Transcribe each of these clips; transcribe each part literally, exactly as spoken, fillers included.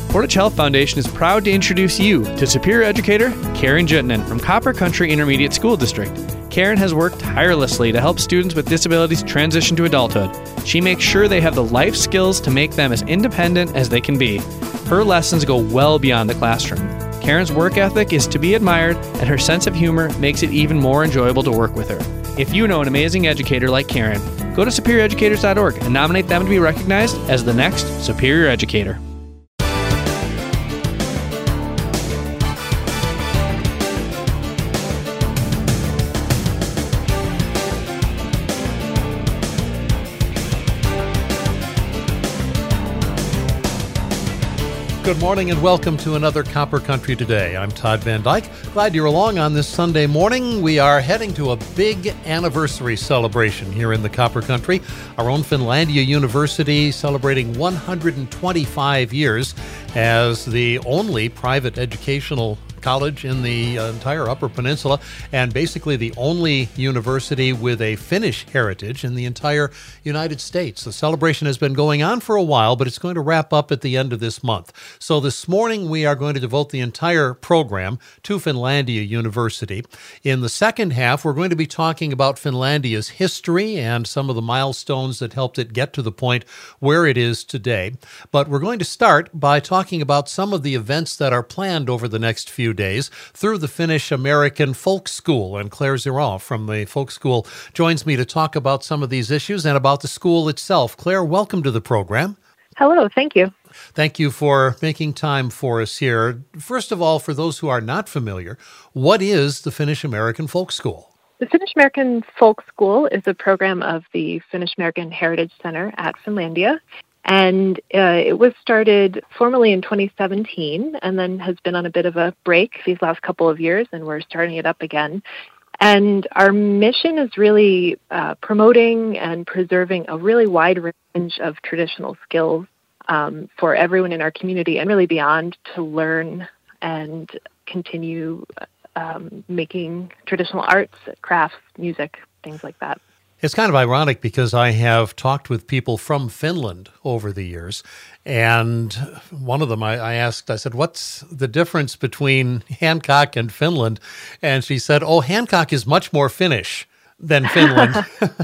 Portage Health Foundation is proud to introduce you to Superior Educator Karen Jittinen from Copper Country Intermediate School District. Karen has worked tirelessly to help students with disabilities transition to adulthood. She makes sure they have the life skills to make them as independent as they can be. Her lessons go well beyond the classroom. Karen's work ethic is to be admired, and her sense of humor makes it even more enjoyable to work with her. If you know an amazing educator like Karen, go to superior educators dot org and nominate them to be recognized as the next Superior Educator. Good morning and welcome to another Copper Country Today. I'm Todd Van Dyke. Glad you're along on this Sunday morning. We are heading to a big anniversary celebration here in the Copper Country. Our own Finlandia University celebrating one hundred twenty-five years as the only private educational college in the uh, entire Upper Peninsula, and basically the only university with a Finnish heritage in the entire United States. The celebration has been going on for a while, but it's going to wrap up at the end of this month. So this morning we are going to devote the entire program to Finlandia University. In the second half, we're going to be talking about Finlandia's history and some of the milestones that helped it get to the point where it is today. But we're going to start by talking about some of the events that are planned over the next few days through the Finnish American Folk School. And Claire Zirall from the Folk School joins me to talk about some of these issues and about the school itself. Claire, welcome to the program. Hello, thank you. Thank you for making time for us here. First of all, for those who are not familiar, what is the Finnish American Folk School? The Finnish American Folk School is a program of the Finnish American Heritage Center at Finlandia. And uh, it was started formally in twenty seventeen and then has been on a bit of a break these last couple of years, and we're starting it up again. And our mission is really uh, promoting and preserving a really wide range of traditional skills um, for everyone in our community and really beyond to learn and continue um, making traditional arts, crafts, music, things like that. It's kind of ironic because I have talked with people from Finland over the years, and one of them I, I asked, I said, what's the difference between Hancock and Finland? And she said, oh, Hancock is much more Finnish than Finland.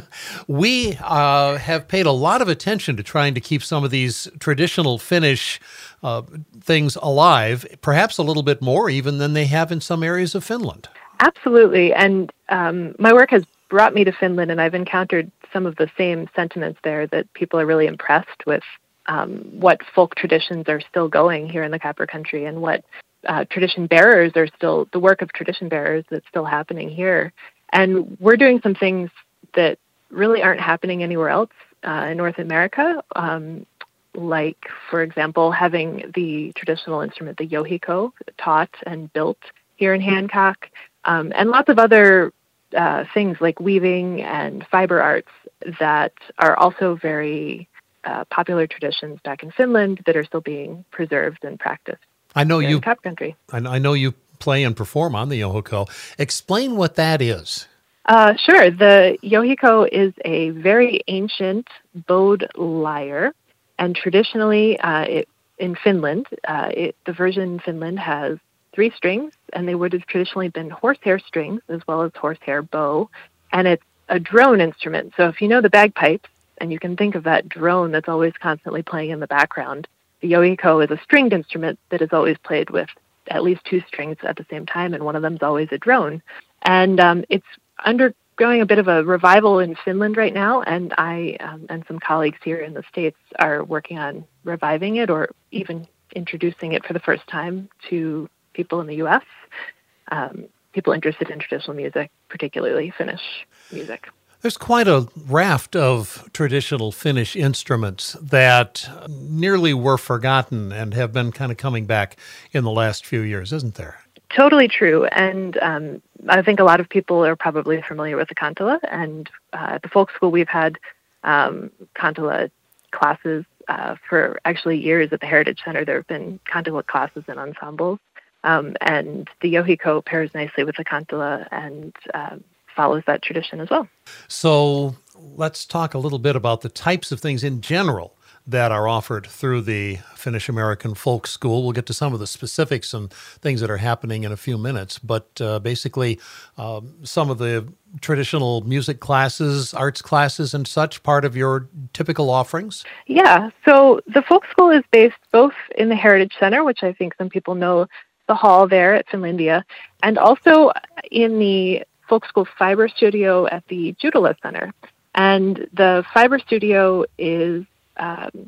We uh, have paid a lot of attention to trying to keep some of these traditional Finnish uh, things alive, perhaps a little bit more even than they have in some areas of Finland. Absolutely. And um, my work has brought me to Finland, and I've encountered some of the same sentiments there, that people are really impressed with um, what folk traditions are still going here in the Copper Country, and what uh, tradition bearers are still, the work of tradition bearers that's still happening here. And we're doing some things that really aren't happening anywhere else uh, in North America, um, like, for example, having the traditional instrument, the yohiko, taught and built here in Hancock, um, and lots of other Uh, things like weaving and fiber arts that are also very uh, popular traditions back in Finland that are still being preserved and practiced. I know you. In Copper Country. I know you play and perform on the yohiko. Explain what that is. Uh, sure. The yohiko is a very ancient bowed lyre, and traditionally, uh, it, in Finland, uh, it, the version in Finland has three strings, and they would have traditionally been horsehair strings as well as horsehair bow, and it's a drone instrument. So if you know the bagpipes, and you can think of that drone that's always constantly playing in the background, the yohiko is a stringed instrument that is always played with at least two strings at the same time, and one of them is always a drone. And um, it's undergoing a bit of a revival in Finland right now, and I um, and some colleagues here in the States are working on reviving it, or even introducing it for the first time to people in the U S, um, people interested in traditional music, particularly Finnish music. There's quite a raft of traditional Finnish instruments that nearly were forgotten and have been kind of coming back in the last few years, isn't there? Totally true. And um, I think a lot of people are probably familiar with the kantala. And uh, at the folk school, we've had um, kantala classes uh, for actually years at the Heritage Center. There have been kantala classes and ensembles. Um, and the yohiko pairs nicely with the kantala and uh, follows that tradition as well. So let's talk a little bit about the types of things in general that are offered through the Finnish American Folk School. We'll get to some of the specifics and things that are happening in a few minutes, but uh, basically um, some of the traditional music classes, arts classes and such, part of your typical offerings? Yeah, so the Folk School is based both in the Heritage Center, which I think some people know the hall there at Finlandia, and also in the Folk School Fiber Studio at the Judula Center. And the Fiber Studio is um,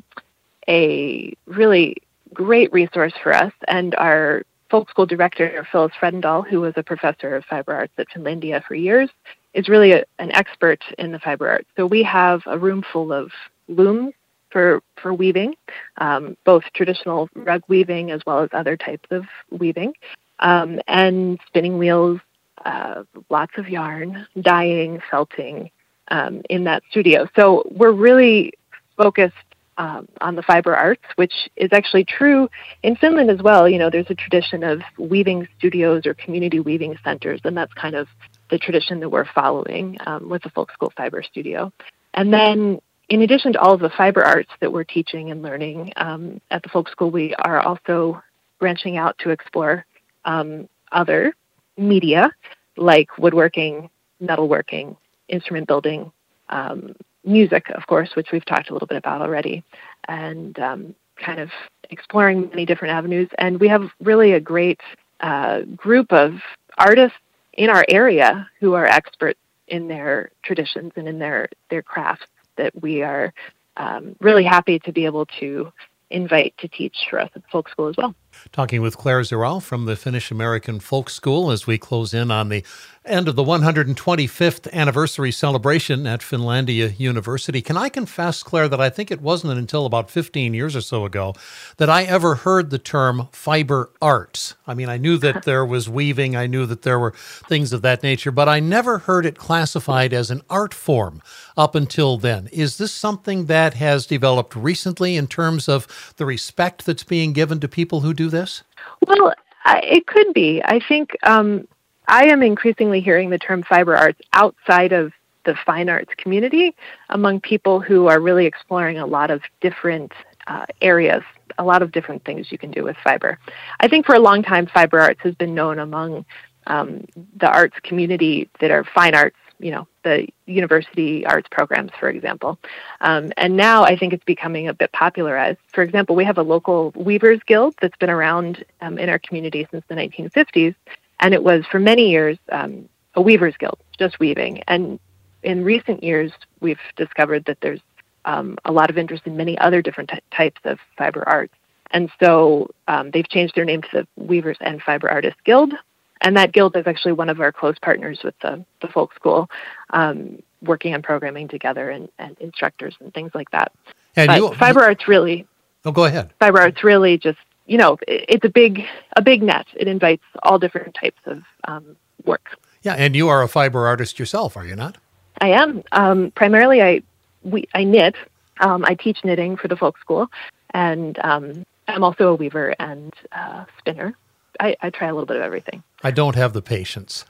a really great resource for us, and our Folk School director, Phyllis Fredendahl, who was a professor of fiber arts at Finlandia for years, is really a, an expert in the fiber arts. So we have a room full of looms for, for weaving, um, both traditional rug weaving as well as other types of weaving, um, and spinning wheels, uh, lots of yarn, dyeing, felting um, in that studio. So we're really focused Um, on the fiber arts, which is actually true in Finland as well. You know, there's a tradition of weaving studios or community weaving centers, and that's kind of the tradition that we're following um, with the Folk School Fiber Studio. And then in addition to all of the fiber arts that we're teaching and learning um, at the Folk School, we are also branching out to explore um, other media like woodworking, metalworking, instrument building, um, music, of course, which we've talked a little bit about already, and um, kind of exploring many different avenues. And we have really a great uh, group of artists in our area who are experts in their traditions and in their, their crafts that we are um, really happy to be able to invite to teach for us at the Folk School as well. Talking with Claire Ziral from the Finnish American Folk School as we close in on the end of the one hundred twenty-fifth anniversary celebration at Finlandia University. Can I confess, Claire, that I think it wasn't until about fifteen years or so ago that I ever heard the term fiber arts. I mean, I knew that there was weaving, I knew that there were things of that nature, but I never heard it classified as an art form up until then. Is this something that has developed recently in terms of the respect that's being given to people who do this? Well, I, it could be. I think um, I am increasingly hearing the term fiber arts outside of the fine arts community among people who are really exploring a lot of different uh, areas, a lot of different things you can do with fiber. I think for a long time, fiber arts has been known among um, the arts community that are fine arts, you know, the university arts programs, for example. Um, and now I think it's becoming a bit popularized. For example, we have a local Weavers Guild that's been around um, in our community since the nineteen fifties. And it was for many years um, a Weavers Guild, just weaving. And in recent years, we've discovered that there's um, a lot of interest in many other different t- types of fiber arts. And so um, they've changed their name to the Weavers and Fiber Artists Guild. And that guild is actually one of our close partners with the, the Folk School, um, working on programming together and, and instructors and things like that. And but you, fiber arts really... Oh, go ahead. Fiber arts really just, you know, it, it's a big a big net. It invites all different types of um, work. Yeah, and you are a fiber artist yourself, are you not? I am. Um, primarily, I we I knit. Um, I teach knitting for the Folk School, and um, I'm also a weaver and uh, spinner. I, I try a little bit of everything. I don't have the patience.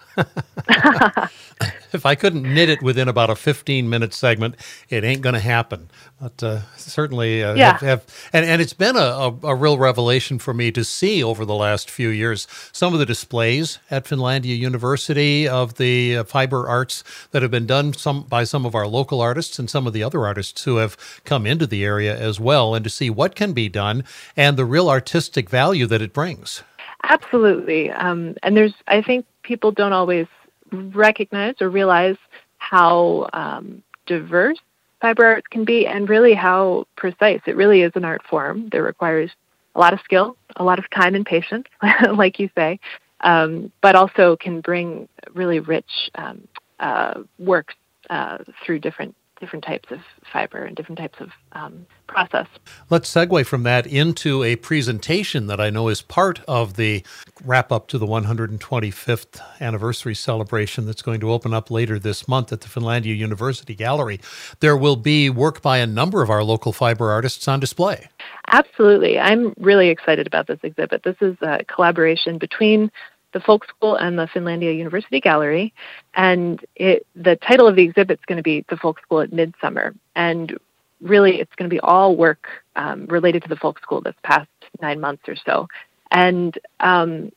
If I couldn't knit it within about a fifteen-minute segment, it ain't going to happen. But uh, certainly, uh, yeah. have, have and, and it's been a, a, a real revelation for me to see over the last few years some of the displays at Finlandia University of the uh, fiber arts that have been done some by some of our local artists and some of the other artists who have come into the area as well, and to see what can be done and the real artistic value that it brings. Absolutely. Um, and there's, I think people don't always recognize or realize how um, diverse fiber arts can be and really how precise. It really is an art form that requires a lot of skill, a lot of time and patience, like you say, um, but also can bring really rich um, uh, works uh, through different different types of fiber and different types of um, process. Let's segue from that into a presentation that I know is part of the wrap-up to the one hundred twenty-fifth anniversary celebration that's going to open up later this month at the Finlandia University Gallery. There will be work by a number of our local fiber artists on display. Absolutely. I'm really excited about this exhibit. This is a collaboration between the Folk School and the Finlandia University Gallery. And it, the title of the exhibit is going to be The Folk School at Midsummer. And really, it's going to be all work um, related to the folk school this past nine months or so. And um,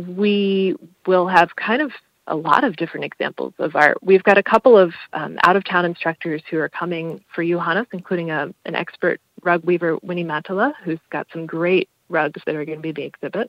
we will have kind of a lot of different examples of art. We've got a couple of um, out-of-town instructors who are coming for Johannes, including a, an expert rug weaver, Winnie Matala, who's got some great rugs that are going to be in the exhibit.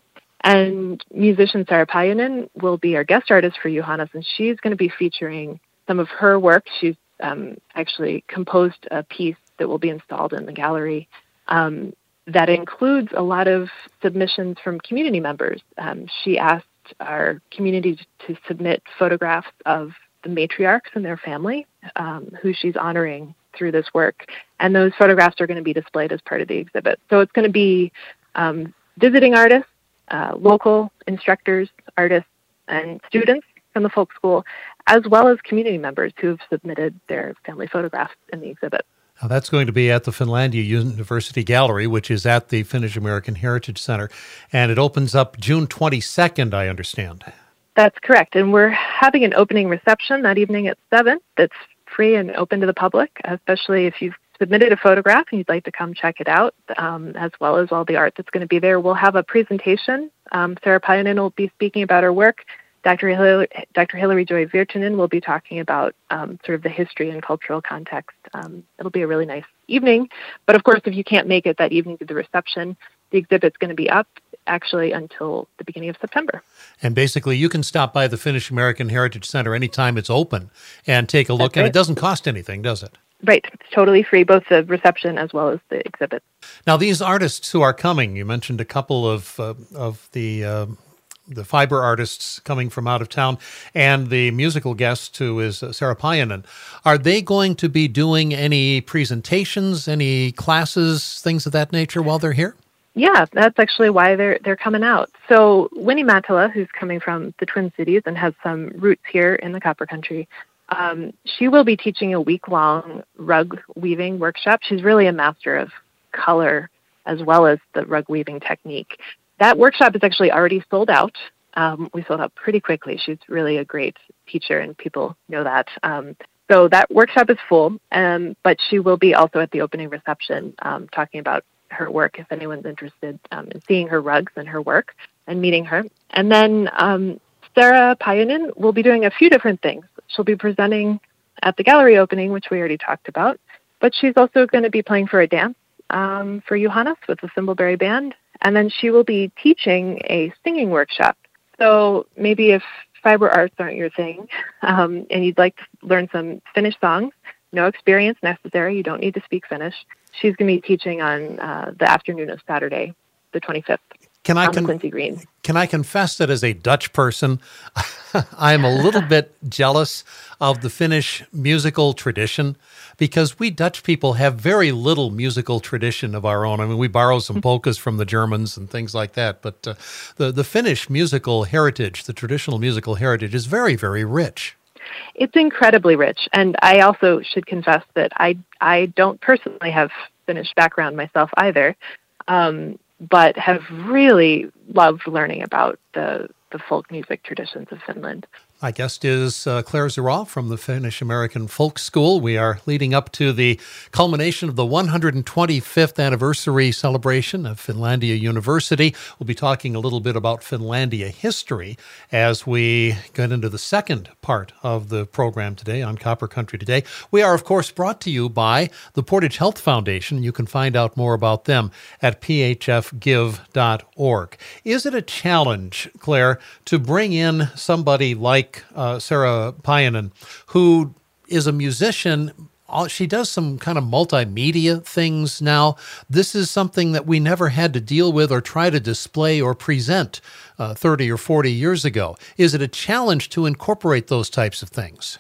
And musician Sarah Pajunen will be our guest artist for Johannes, and she's going to be featuring some of her work. She's um, actually composed a piece that will be installed in the gallery um, that includes a lot of submissions from community members. Um, she asked our community to submit photographs of the matriarchs and their family, um, who she's honoring through this work. And those photographs are going to be displayed as part of the exhibit. So it's going to be um, visiting artists, uh, local instructors, artists, and students from the folk school, as well as community members who have submitted their family photographs in the exhibit. Now, that's going to be at the Finlandia University Gallery, which is at the Finnish American Heritage Center, and it opens up June twenty-second, I understand. That's correct, and we're having an opening reception that evening at seven that's free and open to the public, especially if you've submitted a photograph and you'd like to come check it out, um, as well as all the art that's going to be there. We'll have a presentation. Um, Sarah Pajunen will be speaking about her work. Doctor Hillary, Doctor Hillary Joy Virtanen will be talking about um, sort of the history and cultural context. Um, it'll be a really nice evening. But of course, if you can't make it that evening to the reception, the exhibit's going to be up actually until the beginning of September. And basically, you can stop by the Finnish American Heritage Center anytime it's open and take a look. That's right. And it doesn't cost anything, does it? Right. It's totally free, both the reception as well as the exhibit. Now, these artists who are coming, you mentioned a couple of, uh, of the... Uh, the fiber artists coming from out of town, and the musical guest who is Sarah Pajunen. Are they going to be doing any presentations, any classes, things of that nature while they're here? Yeah, that's actually why they're they're coming out. So Winnie Matala, who's coming from the Twin Cities and has some roots here in the Copper Country, um, she will be teaching a week-long rug weaving workshop. She's really a master of color as well as the rug weaving technique. That workshop is actually already sold out. Um, we sold out pretty quickly. She's really a great teacher, and people know that. Um, so that workshop is full, um, but she will be also at the opening reception um, talking about her work if anyone's interested um, in seeing her rugs and her work and meeting her. And then um, Sarah Pajunen will be doing a few different things. She'll be presenting at the gallery opening, which we already talked about, but she's also going to be playing for a dance um, for Johannes with the Thimbleberry Band. And then she will be teaching a singing workshop. So maybe if fiber arts aren't your thing, um, and you'd like to learn some Finnish songs, no experience necessary, you don't need to speak Finnish, she's going to be teaching on uh, the afternoon of Saturday, the twenty-fifth, can I on con- the Quincy Green. Can I confess that as a Dutch person, I'm a little bit jealous of the Finnish musical tradition, because we Dutch people have very little musical tradition of our own. I mean, we borrow some polkas from the Germans and things like that, but uh, the, the Finnish musical heritage, the traditional musical heritage, is very, very rich. It's incredibly rich, and I also should confess that I, I don't personally have Finnish background myself either, um, but have really loved learning about the, the folk music traditions of Finland. My guest is uh, Claire Zerall from the Finnish American Folk School. We are leading up to the culmination of the one hundred twenty-fifth anniversary celebration of Finlandia University. We'll be talking a little bit about Finlandia history as we get into the second part of the program today on Copper Country Today. We are, of course, brought to you by the Portage Health Foundation. You can find out more about them at p h f give dot org. Is it a challenge, Claire, to bring in somebody like Uh, Sarah Pajunen, who is a musician? She does some kind of multimedia things now. This is something that we never had to deal with or try to display or present uh, thirty or forty years ago. Is it a challenge to incorporate those types of things?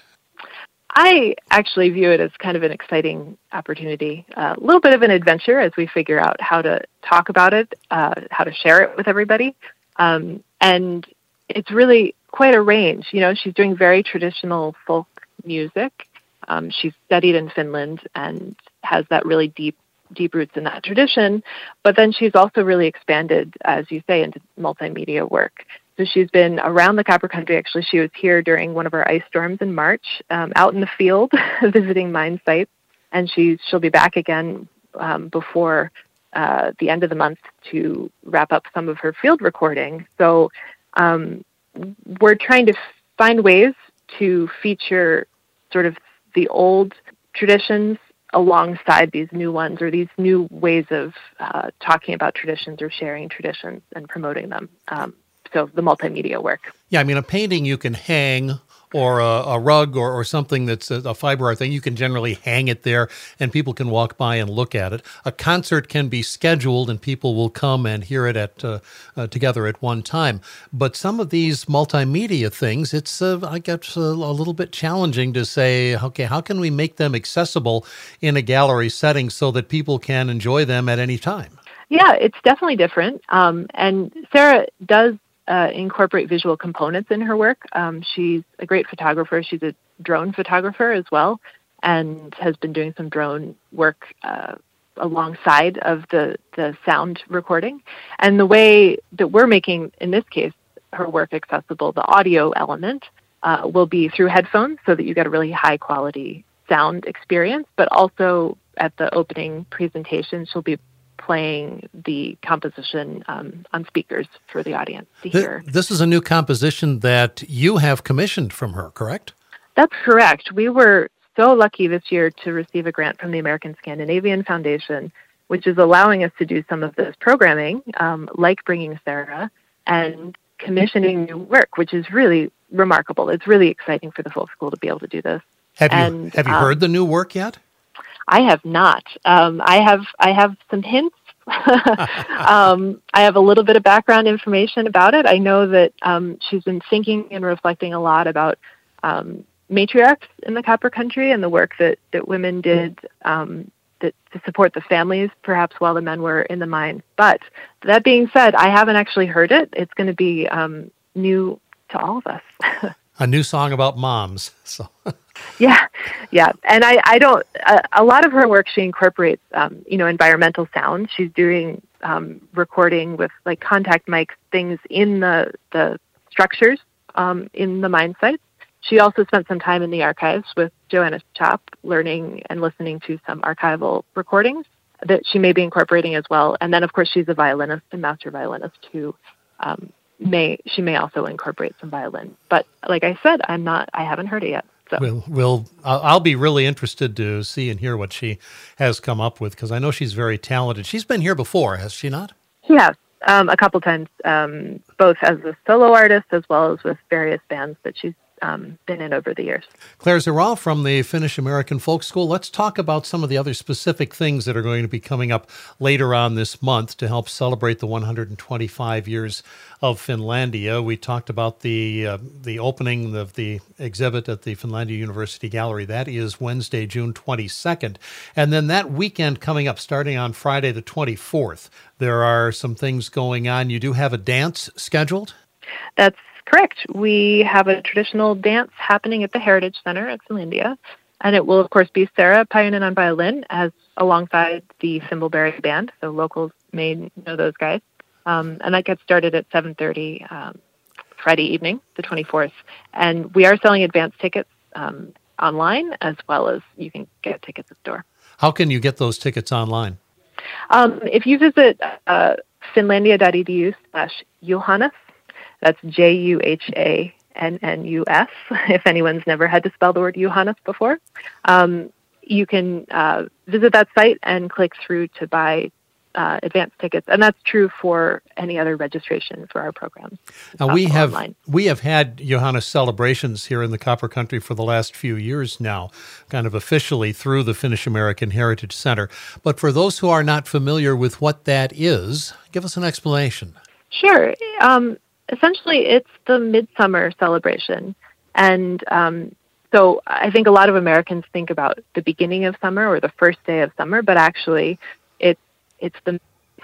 I actually view it as kind of an exciting opportunity, a uh, little bit of an adventure as we figure out how to talk about it, uh, how to share it with everybody. Um, and it's really quite a range. You know, she's doing very traditional folk music. Um, she's studied in Finland and has that really deep, deep roots in that tradition. But then she's also really expanded, as you say, into multimedia work. So she's been around the Copper Country. Actually, she was here during one of our ice storms in March, um, out in the field visiting mine sites. and she's she'll be back again um, before uh, the end of the month to wrap up some of her field recording. So um, we're trying to find ways to feature sort of the old traditions alongside these new ones, or these new ways of uh, talking about traditions or sharing traditions and promoting them. Um, so the multimedia work. Yeah, I mean, a painting you can hang, or a, a rug, or, or something that's a, a fiber art thing, you can generally hang it there and people can walk by and look at it. A concert can be scheduled and people will come and hear it at uh, uh, together at one time. But some of these multimedia things, it's uh, I guess a, a little bit challenging to say, okay, how can we make them accessible in a gallery setting so that people can enjoy them at any time? Yeah, it's definitely different. Um, and Sarah does Uh, incorporate visual components in her work. Um, she's a great photographer. She's a drone photographer as well, and has been doing some drone work uh, alongside of the, the sound recording. And the way that we're making, in this case, her work accessible, the audio element, uh, will be through headphones so that you get a really high quality sound experience, but also at the opening presentation, she'll be playing the composition um, on speakers for the audience to hear. This is a new composition that you have commissioned from her, correct? That's correct. We were so lucky this year to receive a grant from the American Scandinavian Foundation, which is allowing us to do some of this programming, um, like Bringing Sarah, and commissioning new work, which is really remarkable. It's really exciting for the folk school to be able to do this. Have you, and, have you um, heard the new work yet? I have not. Um, I have I have some hints. um, I have a little bit of background information about it. I know that um, she's been thinking and reflecting a lot about um, matriarchs in the Copper Country and the work that, that women did um, that, to support the families, perhaps while the men were in the mines. But that being said, I haven't actually heard it. It's going to be um, new to all of us. A new song about moms. So. Yeah, yeah. And I, I don't, uh, a lot of her work, she incorporates, um, you know, environmental sound. She's doing um, recording with like contact mics, things in the, the structures um, in the mine sites. She also spent some time in the archives with Joanna Chop, learning and listening to some archival recordings that she may be incorporating as well. And then, of course, she's a violinist and master violinist who um, may, she may also incorporate some violin. But like I said, I'm not, I haven't heard it yet. So. We'll, we'll, I'll be really interested to see and hear what she has come up with, because I know she's very talented. She's been here before, has she not? She has, um, a couple times, um, both as a solo artist as well as with various bands that she's um, been in over the years. Claire Zeral from the Finnish American Folk School. Let's talk about some of the other specific things that are going to be coming up later on this month to help celebrate the one hundred twenty-five years of Finlandia. We talked about the uh, the opening of the exhibit at the Finlandia University Gallery. That is Wednesday, June twenty-second. And then that weekend coming up, starting on Friday the twenty-fourth, there are some things going on. You do have a dance scheduled? That's correct. We have a traditional dance happening at the Heritage Center at Finlandia, and it will, of course, be Sarah Pajunen on violin, as alongside the Thimbleberry Band, so locals may know those guys. Um, and that gets started at seven thirty um, Friday evening, the twenty-fourth. And we are selling advance tickets um, online, as well as you can get tickets at the door. How can you get those tickets online? Um, if you visit uh, finlandia.edu slash Johannes, that's J U H A N N U S, if anyone's never had to spell the word Johannes before. Um, you can uh, visit that site and click through to buy uh, advance tickets. And that's true for any other registration for our programs. Now, we have, online. we have had Johannes celebrations here in the Copper Country for the last few years now, kind of officially through the Finnish American Heritage Center. But for those who are not familiar with what that is, give us an explanation. Sure. Um, Essentially, it's the midsummer celebration. And um, so I think a lot of Americans think about the beginning of summer or the first day of summer, but actually it's it's the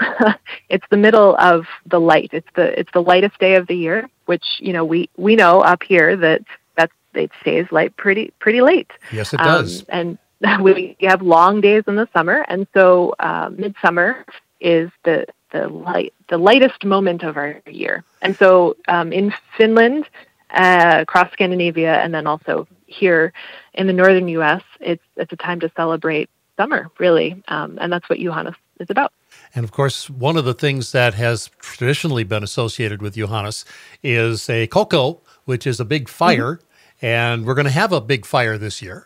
it's the middle of the light. It's the it's the lightest day of the year, which, you know, we, we know up here that that's, it stays light pretty pretty late. Yes, it does. Um, and we have long days in the summer, and so uh, midsummer is the the light, the lightest moment of our year. And so um, in Finland, uh, across Scandinavia, and then also here in the northern U S, it's it's a time to celebrate summer, really. Um, and that's what Johannes is about. And of course, one of the things that has traditionally been associated with Johannes is a cocoa, which is a big fire. Mm-hmm. And we're going to have a big fire this year.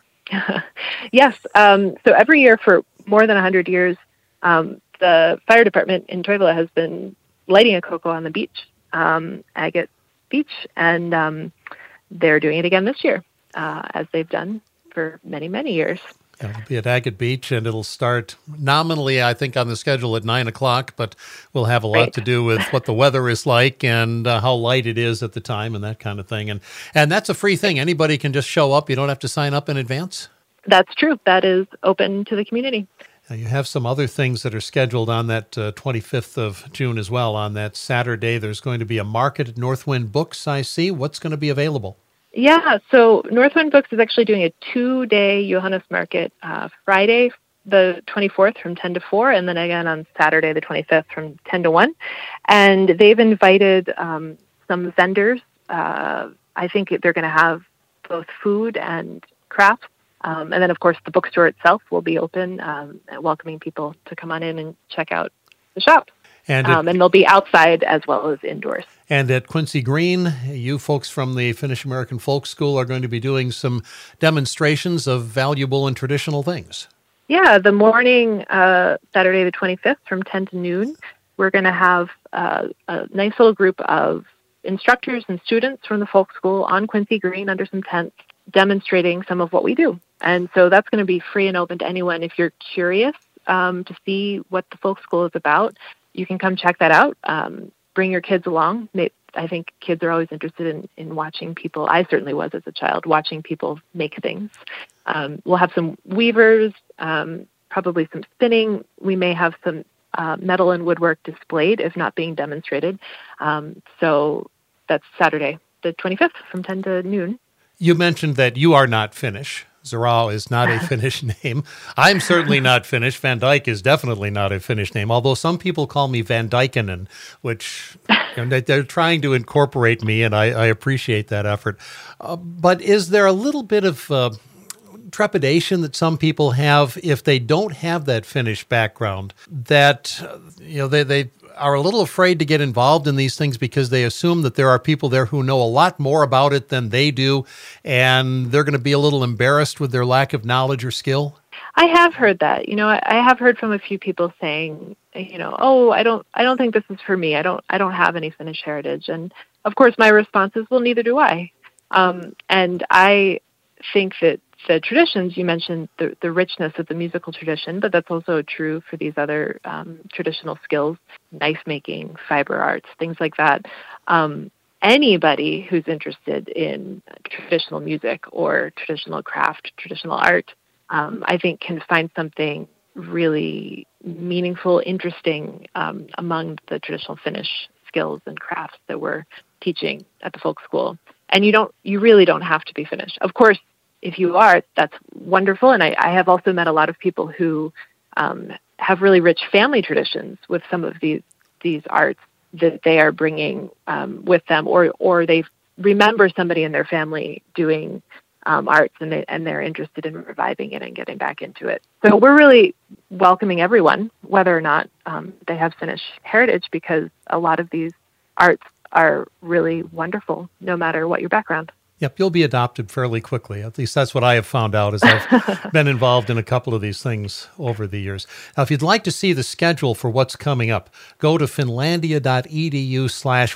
Yes. Um, so every year for more than one hundred years, um, the fire department in Toivola has been lighting a cocoa on the beach, um, Agate Beach, and um, they're doing it again this year, uh, as they've done for many, many years. It'll be at Agate Beach, and it'll start nominally, I think, on the schedule at nine o'clock, but we'll have a lot right. to do with what the weather is like and uh, how light it is at the time and that kind of thing. And and that's a free thing. Anybody can just show up. You don't have to sign up in advance. That's true. That is open to the community. Now, you have some other things that are scheduled on that uh, twenty-fifth of June as well. On that Saturday, there's going to be a market at Northwind Books, I see. What's going to be available? Yeah, so Northwind Books is actually doing a two-day Johannes Market, uh, Friday the twenty-fourth from ten to four, and then again on Saturday the twenty-fifth from ten to one. And they've invited um, some vendors. Uh, I think they're going to have both food and crafts. Um, and then, of course, the bookstore itself will be open, um, welcoming people to come on in and check out the shop. And, um, and they'll be outside as well as indoors. And at Quincy Green, you folks from the Finnish American Folk School are going to be doing some demonstrations of valuable and traditional things. Yeah, the morning, uh, Saturday the twenty-fifth from ten to noon, we're going to have uh, a nice little group of instructors and students from the folk school on Quincy Green under some tents demonstrating some of what we do. And so that's going to be free and open to anyone. If you're curious um, to see what the folk school is about, you can come check that out. Um, bring your kids along. I think kids are always interested in, in watching people. I certainly was as a child, watching people make things. Um, we'll have some weavers, um, probably some spinning. We may have some uh, metal and woodwork displayed, if not being demonstrated. Um, so that's Saturday, the twenty-fifth from ten to noon. You mentioned that you are not Finnish. Zerau is not a Finnish name. I'm certainly not Finnish. Van Dyke is definitely not a Finnish name, although some people call me Van Dykenen, which you know, they're trying to incorporate me, and I, I appreciate that effort. Uh, but is there a little bit of uh, trepidation that some people have if they don't have that Finnish background, that uh, you know they, they are a little afraid to get involved in these things because they assume that there are people there who know a lot more about it than they do, and they're going to be a little embarrassed with their lack of knowledge or skill? I have heard that. You know, I, I have heard from a few people saying, you know, oh, I don't, I don't think this is for me. I don't, I don't have any Finnish heritage. And of course, my response is, well, neither do I. Um, and I think that the traditions, you mentioned the, the richness of the musical tradition, but that's also true for these other um, traditional skills, knife making, fiber arts, things like that. Um, anybody who's interested in traditional music or traditional craft, traditional art, um, I think can find something really meaningful, interesting um, among the traditional Finnish skills and crafts that we're teaching at the folk school. And you don't, you really don't have to be Finnish. Of course, if you are, that's wonderful. And I, I have also met a lot of people who um, have really rich family traditions with some of these these arts that they are bringing um, with them, or or they remember somebody in their family doing um, arts, and they and they're interested in reviving it and getting back into it. So we're really welcoming everyone, whether or not um, they have Finnish heritage, because a lot of these arts are really wonderful, no matter what your background. Yep, you'll be adopted fairly quickly. At least that's what I have found out as I've been involved in a couple of these things over the years. Now, if you'd like to see the schedule for what's coming up, go to finlandia.edu slash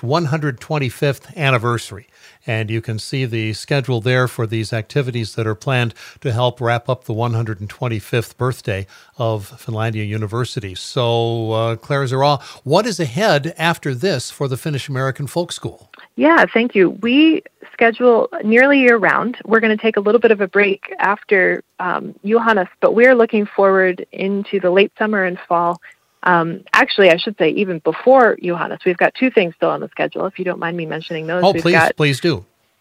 125th anniversary. And you can see the schedule there for these activities that are planned to help wrap up the one hundred twenty-fifth birthday of Finlandia University. So, uh, Claire Zerau, what is ahead after this for the Finnish American Folk School? Yeah, thank you. We schedule nearly year-round. We're going to take a little bit of a break after um, Johannes, but we're looking forward into the late summer and fall. Um, actually, I should say even before Johannes. We've got two things still on the schedule, if you don't mind me mentioning those. Oh, We've please, got, please do.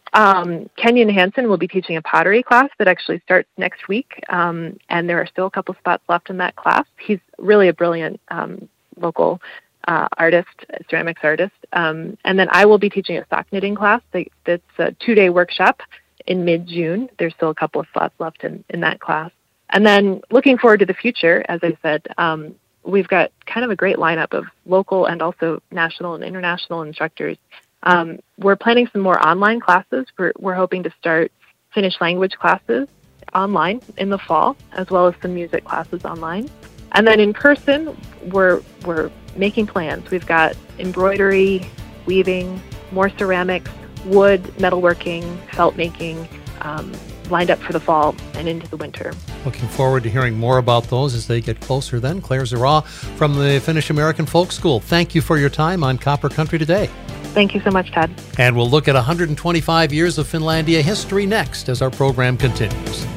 Um, Kenyon Hansen will be teaching a pottery class that actually starts next week, um, and there are still a couple spots left in that class. He's really a brilliant um, local uh, artist, ceramics artist. Um, and then I will be teaching a sock knitting class that, that's a two-day workshop in mid-June. There's still a couple of slots left in, in that class. And then looking forward to the future, as I said, um, we've got kind of a great lineup of local and also national and international instructors. Um, we're planning some more online classes. We're, we're hoping to start Finnish language classes online in the fall, as well as some music classes online. And then in person, we're we're making plans. We've got embroidery, weaving, more ceramics, wood, metalworking, felt making, um, lined up for the fall and into the winter. Looking forward to hearing more about those as they get closer then. Claire Zara from the Finnish American Folk School, thank you for your time on Copper Country today. Thank you so much, Todd. And we'll look at one hundred twenty-five years of Finlandia history next as our program continues.